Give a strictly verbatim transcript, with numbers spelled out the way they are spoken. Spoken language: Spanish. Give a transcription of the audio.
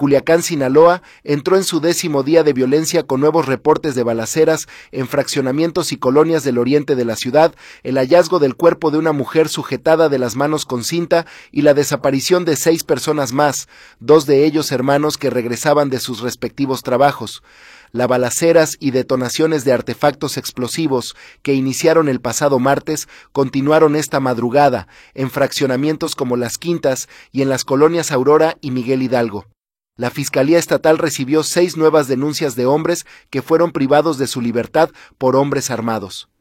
Culiacán, Sinaloa, entró en su décimo día de violencia con nuevos reportes de balaceras en fraccionamientos y colonias del oriente de la ciudad, el hallazgo del cuerpo de una mujer sujetada de las manos con cinta y la desaparición de seis personas más, dos de ellos hermanos que regresaban de sus respectivos trabajos. Las balaceras y detonaciones de artefactos explosivos que iniciaron el pasado martes continuaron esta madrugada en fraccionamientos como Las Quintas y en las colonias Aurora y Miguel Hidalgo. La Fiscalía Estatal recibió seis nuevas denuncias de hombres que fueron privados de su libertad por hombres armados.